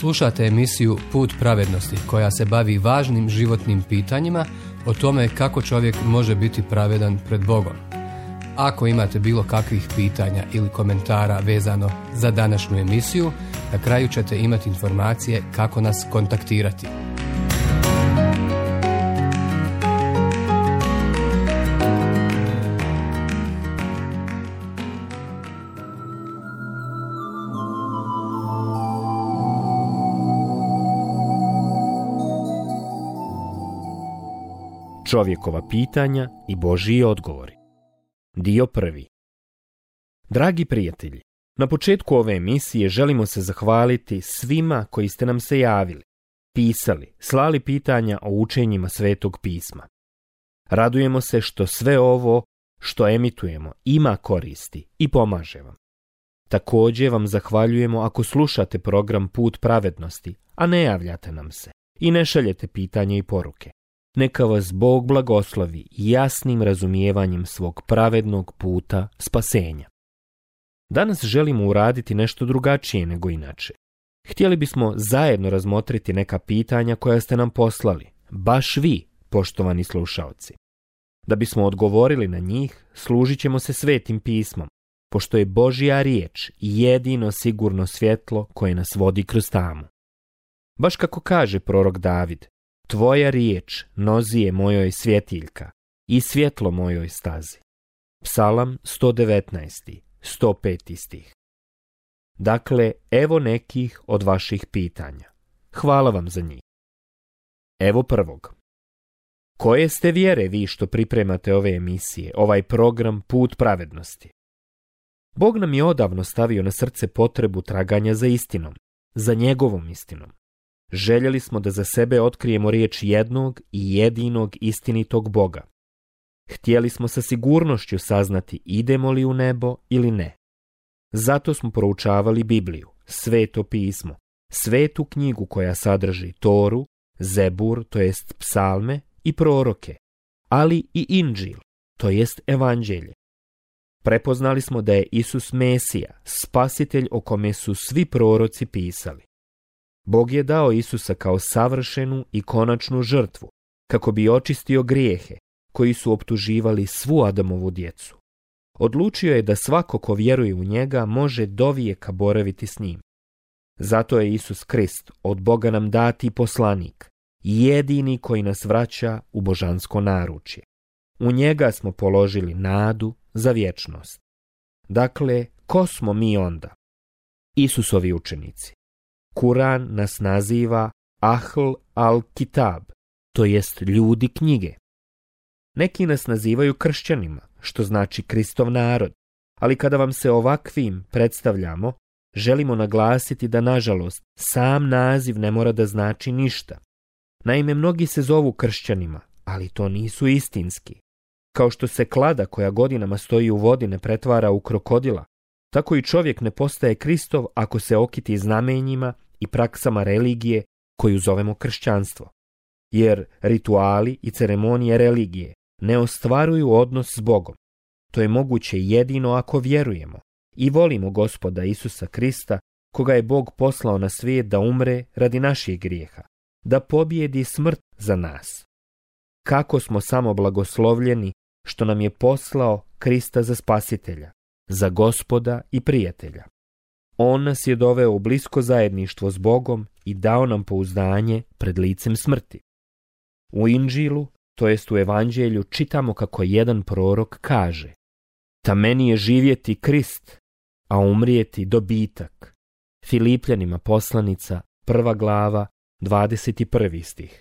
Slušate emisiju Put pravednosti koja se bavi važnim životnim pitanjima o tome kako čovjek može biti pravedan pred Bogom. Ako imate bilo kakvih pitanja ili komentara vezano za današnju emisiju, na kraju ćete imati informacije kako nas kontaktirati. Čovjekova pitanja i Božji odgovori. Dio 1. Dragi prijatelji, na početku ove emisije želimo se zahvaliti svima koji ste nam se javili, pisali, slali pitanja o učenjima Svetog pisma. Radujemo se što sve ovo što emitujemo ima koristi i pomaže vam. Također vam zahvaljujemo ako slušate program Put pravednosti, a ne javljate nam se i ne šaljete pitanja i poruke. Neka vas Bog blagoslovi jasnim razumijevanjem svog pravednog puta spasenja. Danas želimo uraditi nešto drugačije nego inače. Htjeli bismo zajedno razmotriti neka pitanja koja ste nam poslali, baš vi, poštovani slušaoci. Da bismo odgovorili na njih, služit ćemo se Svetim pismom, pošto je Božja riječ jedino sigurno svjetlo koje nas vodi kroz tamu. Baš kako kaže prorok David, Tvoja riječ nozi je mojoj svjetiljka i svjetlo mojoj stazi. Psalam 119. 105. stih. Dakle, evo nekih od vaših pitanja. Hvala vam za njih. Evo prvog. Koje ste vjere vi što pripremate ove emisije, ovaj program Put pravednosti? Bog nam je odavno stavio na srce potrebu traganja za istinom, za njegovom istinom. Željeli smo da za sebe otkrijemo riječ jednog i jedinog istinitog Boga. Htjeli smo sa sigurnošću saznati idemo li u nebo ili ne. Zato smo proučavali Bibliju, Sveto pismo, svetu knjigu koja sadrži Toru, Zebur, to jest psalme i proroke, ali i Inđil, to jest evanđelje. Prepoznali smo da je Isus Mesija, spasitelj o kome su svi proroci pisali. Bog je dao Isusa kao savršenu i konačnu žrtvu, kako bi očistio grijehe koji su optuživali svu Adamovu djecu. Odlučio je da svako ko vjeruje u njega može dovijeka boraviti s njim. Zato je Isus Krist od Boga nam dati poslanik, jedini koji nas vraća u božansko naručje. U njega smo položili nadu za vječnost. Dakle, ko smo mi onda? Isusovi učenici. Kuran nas naziva Ahl al-Kitab, to jest ljudi knjige. Neki nas nazivaju kršćanima, što znači Kristov narod, ali kada vam se ovakvim predstavljamo, želimo naglasiti da, nažalost, sam naziv ne mora da znači ništa. Naime, mnogi se zovu kršćanima, ali to nisu istinski. Kao što se klada koja godinama stoji u vodi ne pretvara u krokodila, tako i čovjek ne postaje Kristov ako se okiti znamenjima i praksama religije koju zovemo kršćanstvo. Jer rituali i ceremonije religije ne ostvaruju odnos s Bogom. To je moguće jedino ako vjerujemo i volimo Gospoda Isusa Krista, koga je Bog poslao na svijet da umre radi naših grijeha, da pobjedi smrt za nas. Kako smo samo blagoslovljeni što nam je poslao Krista za spasitelja, za Gospoda i prijatelja. On nas je doveo u blisko zajedništvo s Bogom i dao nam pouzdanje pred licem smrti. U Inđilu, to jest u evanđelju, čitamo kako jedan prorok kaže: Ta meni je živjeti Krist, a umrijeti dobitak. Filipljanima poslanica, 1. glava, 21. stih.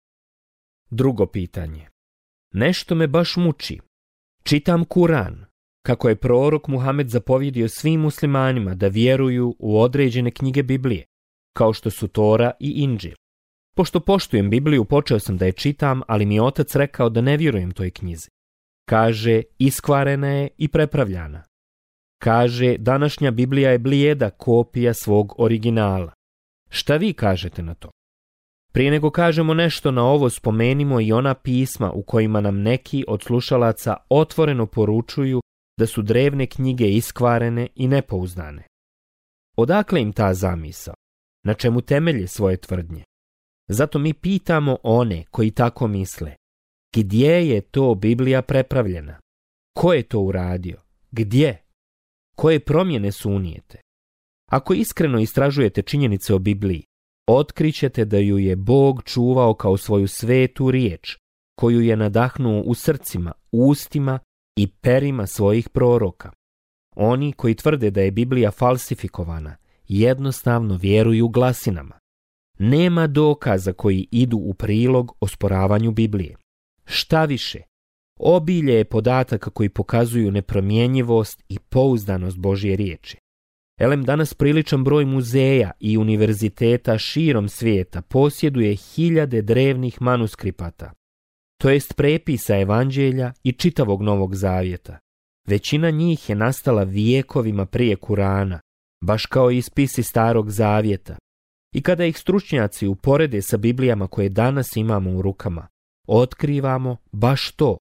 Drugo pitanje. Nešto me baš muči. Čitam Kuran, kako je prorok Muhamed zapovjedio svim muslimanima da vjeruju u određene knjige Biblije, kao što su Tora i Inđil. Pošto poštujem Bibliju, počeo sam da je čitam, ali mi je otac rekao da ne vjerujem toj knjizi. Kaže, iskvarena je i prepravljana. Kaže, današnja Biblija je blijeda kopija svog originala. Šta vi kažete na to? Prije nego kažemo nešto na ovo, spomenimo i ona pisma u kojima nam neki od slušalaca otvoreno poručuju da su drevne knjige iskvarene i nepouzdane. Odakle im ta zamisao? na čemu temelje svoje tvrdnje. Zato mi pitamo one koji tako misle, gdje je to Biblija prepravljena? Ko je to uradio? Gdje? Koje promjene su unijete? Ako iskreno istražujete činjenice o Bibliji, otkrićete da ju je Bog čuvao kao svoju svetu riječ, koju je nadahnuo u srcima, ustima i perima svojih proroka. Oni koji tvrde da je Biblija falsifikovana, jednostavno vjeruju glasinama. Nema dokaza koji idu u prilog osporavanju Biblije. Šta više, obilje je podataka koji pokazuju nepromjenjivost i pouzdanost Božje riječi. Elem, danas priličan broj muzeja i univerziteta širom svijeta posjeduje hiljade drevnih manuskripata, to jest prepisa evanđelja i čitavog Novog Zavjeta. Većina njih je nastala vijekovima prije Kurana, baš kao i spisi Starog Zavjeta. I kada ih stručnjaci uporede sa Biblijama koje danas imamo u rukama, otkrivamo baš to.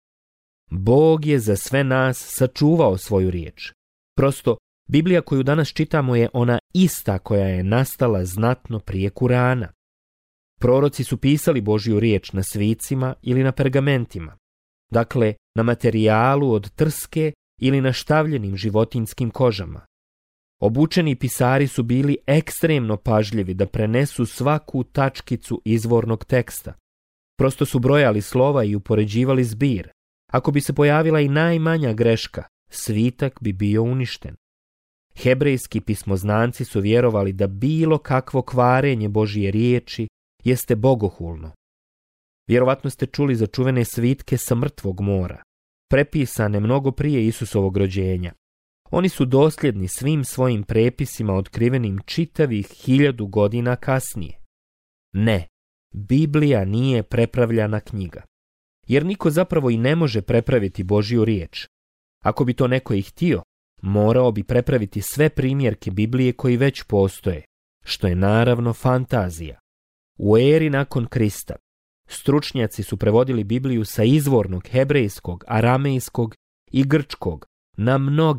Bog je za sve nas sačuvao svoju riječ. Prosto, Biblija koju danas čitamo je ona ista koja je nastala znatno prije Kurana. Proroci su pisali Božju riječ na svicima ili na pergamentima. Dakle, na materijalu od trske ili na štavljenim životinjskim kožama. Obučeni pisari su bili ekstremno pažljivi da prenesu svaku tačkicu izvornog teksta. Prosto su brojali slova i upoređivali zbir. Ako bi se pojavila i najmanja greška, svitak bi bio uništen. Hebrejski pismoznanci su vjerovali da bilo kakvo kvarenje Božje riječi jeste bogohulno. Vjerovatno ste čuli za čuvene svitke sa Mrtvog mora, prepisane mnogo prije Isusovog rođenja. Oni su dosljedni svim svojim prepisima otkrivenim čitavih 1000 godina kasnije. Ne, Biblija nije prepravljana knjiga, jer niko zapravo i ne može prepraviti Božju riječ. Ako bi to neko i htio, morao bi prepraviti sve primjerke Biblije koji već postoje, što je naravno fantazija. U eri nakon Krista, stručnjaci su prevodili Bibliju sa izvornog hebrejskog, aramejskog i grčkog na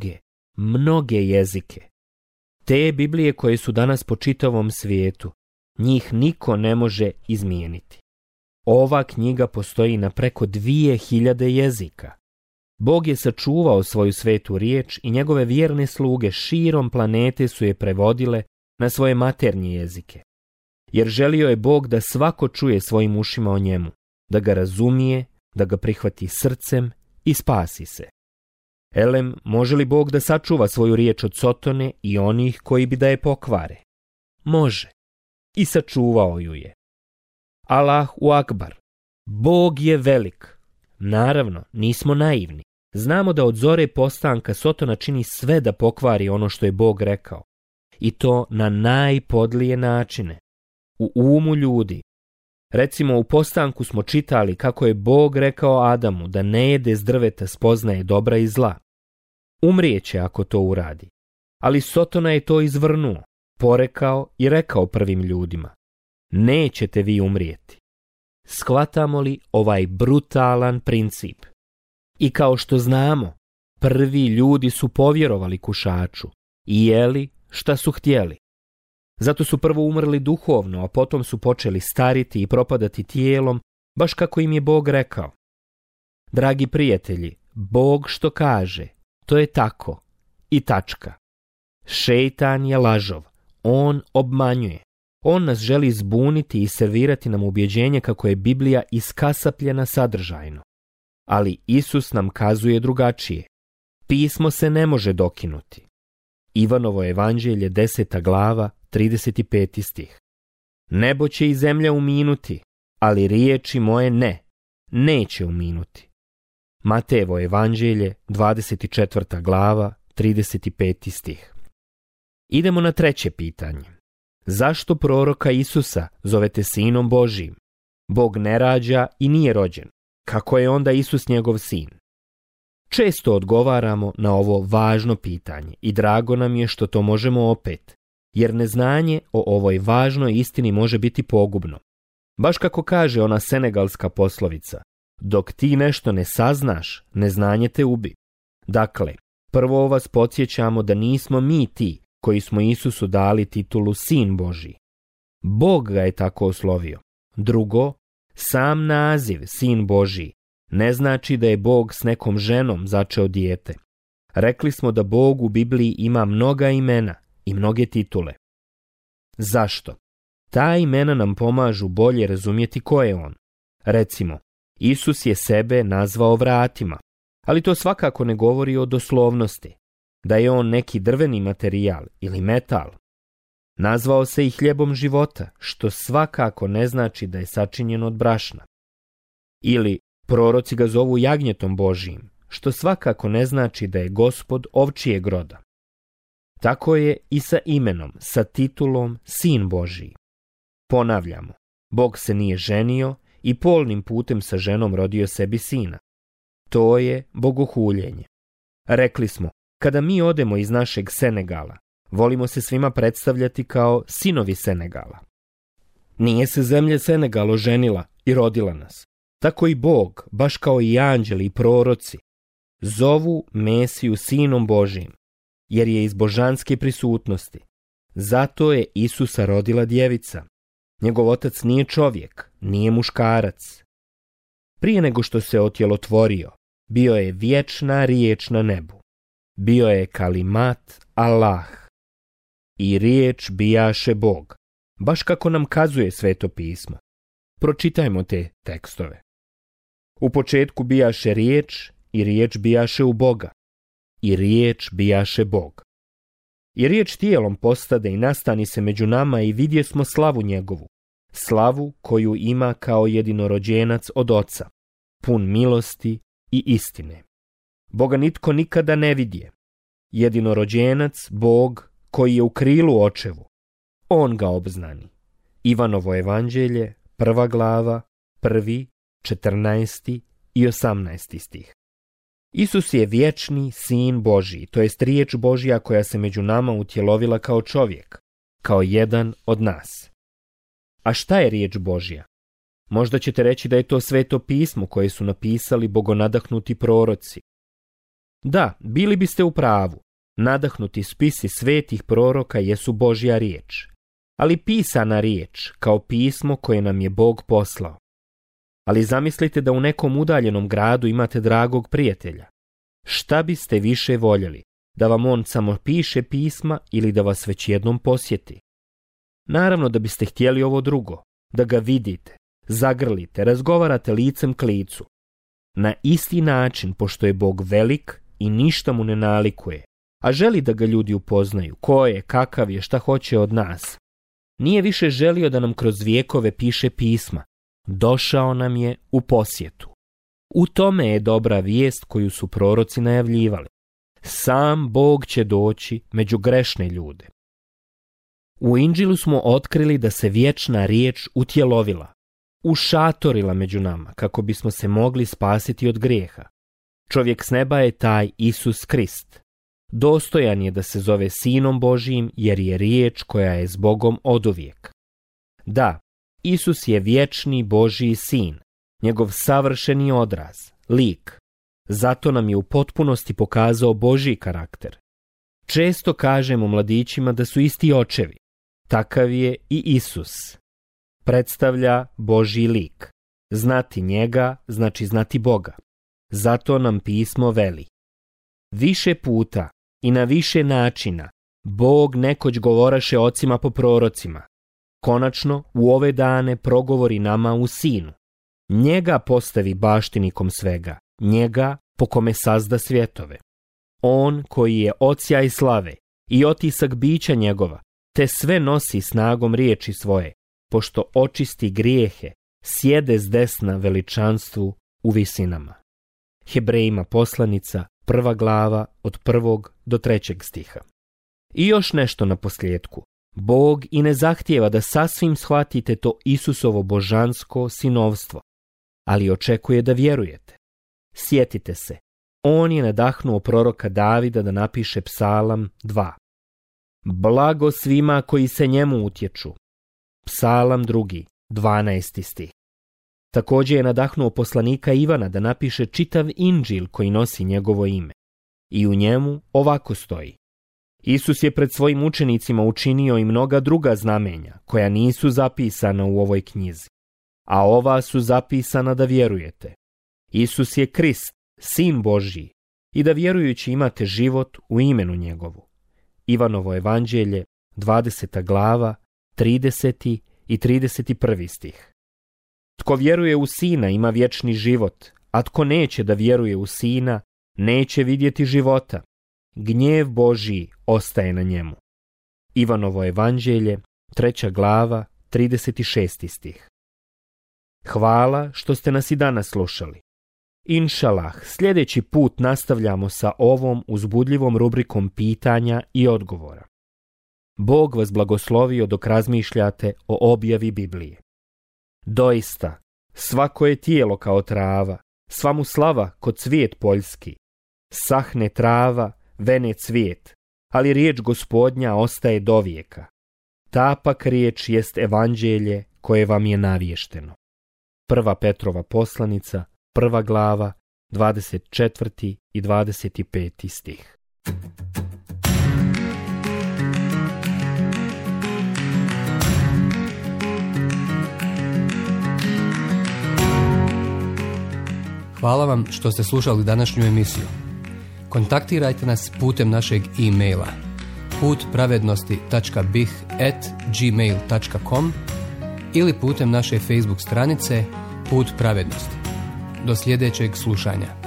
mnoge jezike. Te Biblije koje su danas po čitavom svijetu, njih niko ne može izmijeniti. Ova knjiga postoji na preko 2000 jezika. Bog je sačuvao svoju svetu riječ i njegove vjerne sluge širom planete su je prevodile na svoje maternje jezike. Jer želio je Bog da svako čuje svojim ušima o njemu, da ga razumije, da ga prihvati srcem i spasi se. Elem, može li Bog da sačuva svoju riječ od sotone i onih koji bi da je pokvare? Može. I sačuvao ju je. Allahu Akbar. Bog je velik. Naravno, nismo naivni. Znamo da od zore postanka sotona čini sve da pokvari ono što je Bog rekao. I to na najpodlije načine. U umu ljudi. Recimo, u postanku smo čitali kako je Bog rekao Adamu da ne jede s drveta spoznaje dobra i zla. Umrijeće ako to uradi. Ali Sotona je to izvrnuo, porekao i rekao prvim ljudima: nećete vi umrijeti. Shvatamo li ovaj brutalan princip? I kao što znamo, prvi ljudi su povjerovali kušaču i jeli šta su htjeli. Zato su prvo umrli duhovno, a potom su počeli stariti i propadati tijelom, baš kako im je Bog rekao. Dragi prijatelji, Bog što kaže, to je tako i tačka. Šejtan je lažov, on obmanjuje. On nas želi zbuniti i servirati nam ubjeđenje kako je Biblija iskasapljena sadržajno. Ali Isus nam kazuje drugačije. Pismo se ne može dokinuti. Ivanovo evanđelje 10. glava 35. stih. Nebo će i zemlja uminuti, ali riječi moje neće uminuti. Matejevo evanđelje 24. glava 35. stih. Idemo na treće pitanje. Zašto proroka Isusa zovete sinom Božijim? Bog ne rađa i nije rođen. Kako je onda Isus njegov sin? Često odgovaramo na ovo važno pitanje i drago nam je što to možemo opet, jer neznanje o ovoj važnoj istini može biti pogubno. Baš kako kaže ona senegalska poslovica, dok ti nešto ne saznaš, neznanje te ubi. Dakle, prvo vas podsjećamo da nismo mi ti koji smo Isusu dali titulu Sin Božji. Bog ga je tako oslovio. Drugo, sam naziv Sin Božji ne znači da je Bog s nekom ženom začeo dijete. Rekli smo da Bog u Bibliji ima mnoga imena i mnoge titule. Zašto? Ta imena nam pomažu bolje razumjeti ko je on. Recimo, Isus je sebe nazvao vratima, ali to svakako ne govori o doslovnosti, da je on neki drveni materijal ili metal. Nazvao se i hljebom života, što svakako ne znači da je sačinjen od brašna. Ili proroci ga zovu jagnjetom Božijim, što svakako ne znači da je Gospod ovčijeg roda. Tako je i sa imenom, sa titulom Sin Božiji. Ponavljamo, Bog se nije ženio i polnim putem sa ženom rodio sebi sina. To je bogohuljenje. Rekli smo, kada mi odemo iz našeg Senegala, volimo se svima predstavljati kao sinovi Senegala. Nije se zemlja Senegal oženila i rodila nas. Tako i Bog, baš kao i anđeli i proroci, zovu Mesiju Sinom Božijim, jer je iz božanske prisutnosti. Zato je Isusa rodila djevica. Njegov otac nije čovjek, nije muškarac. Prije nego što se otjelotvorio, bio je vječna riječ na nebu. Bio je kalimat Allah. I riječ bijaše Bog, baš kako nam kazuje Sveto pismo. Pročitajmo te tekstove. U početku bijaše riječ i riječ bijaše u Boga. I riječ bijaše Bog. I riječ tijelom postade i nastani se među nama i vidjesmo slavu njegovu, slavu koju ima kao jedinorođenac od Oca, pun milosti i istine. Boga nitko nikada ne vidje. Jedinorođenac, Bog, koji je u krilu očevu, on ga obznani. Ivanovo evanđelje, 1. glava, 1., 14. i 18. stih. Isus je vječni Sin Božji, to jest riječ Božja koja se među nama utjelovila kao čovjek, kao jedan od nas. A šta je riječ Božja? Možda ćete reći da je to Sveto pismo koje su napisali bogonadahnuti proroci. Da, bili biste u pravu. Nadahnuti spisi svetih proroka jesu Božja riječ, ali pisana riječ kao pismo koje nam je Bog poslao. Ali zamislite da u nekom udaljenom gradu imate dragog prijatelja. Šta biste više voljeli? Da vam on samo piše pisma ili da vas već jednom posjeti? Naravno da biste htjeli ovo drugo, da ga vidite, zagrlite, razgovarate licem k licu. Na isti način, pošto je Bog velik i ništa mu ne nalikuje, a želi da ga ljudi upoznaju, ko je, kakav je, šta hoće od nas. Nije više želio da nam kroz vjekove piše pisma. Došao nam je u posjetu. U tome je dobra vijest koju su proroci najavljivali. Sam Bog će doći među grešne ljude. U Inđilu smo otkrili da se vječna riječ utjelovila, ušatorila među nama kako bismo se mogli spasiti od grijeha. Čovjek s neba je taj Isus Krist. Dostojan je da se zove Sinom Božijim jer je riječ koja je s Bogom oduvijek. Da, Isus je vječni Božji Sin, njegov savršeni odraz, lik. Zato nam je u potpunosti pokazao Božji karakter. Često kažemo mladićima da su isti očevi. Takav je i Isus. Predstavlja Božji lik. Znati njega znači znati Boga. Zato nam pismo veli. Više puta i na više načina Bog nekoć govoraše ocima po prorocima. Konačno u ove dane progovori nama u Sinu. Njega postavi baštinikom svega, njega po kome sazda svjetove. On koji je odsjaj slave i otisak bića njegova, te sve nosi snagom riječi svoje, pošto očisti grijehe, sjede s desna veličanstvu u visinama. Hebrejima poslanica, 1. glava od 1. do 3. stiha. I još nešto na posljedku. Bog i ne zahtijeva da sasvim shvatite to Isusovo božansko sinovstvo, ali očekuje da vjerujete. Sjetite se, on je nadahnuo proroka Davida da napiše Psalam 2. Blago svima koji se njemu utječu. Psalam 2, 12. stih. Također je nadahnuo poslanika Ivana da napiše čitav Inđil koji nosi njegovo ime. I u njemu ovako stoji. Isus je pred svojim učenicima učinio i mnoga druga znamenja koja nisu zapisana u ovoj knjizi, a ova su zapisana da vjerujete. Isus je Krist, Sin Božji, i da vjerujući imate život u imenu njegovu. Ivanovo evanđelje, 20. glava, 30. i 31. stih. Tko vjeruje u Sina ima vječni život, a tko neće da vjeruje u Sina, neće vidjeti života. Gnjev Božji ostaje na njemu. Ivanovo evanđelje, 3. glava, 36. stih. Hvala što ste nas i danas slušali. Inšalah, sljedeći put nastavljamo sa ovom uzbudljivom rubrikom pitanja i odgovora. Bog vas blagoslovio dok razmišljate o objavi Biblije. Doista, svako je tijelo kao trava, sva mu slava ko cvijet poljski. Sahne trava, vene cvijet, ali riječ Gospodnja ostaje dovijeka. Ta pak riječ jest evanđelje koje vam je navješteno. 1. Petrova poslanica, 1. glava, 24. i 25. stih. Hvala vam što ste slušali današnju emisiju. Kontaktirajte nas putem našeg e-maila putpravednosti.bih@gmail.com ili putem naše Facebook stranice Put pravednosti. Do sljedećeg slušanja.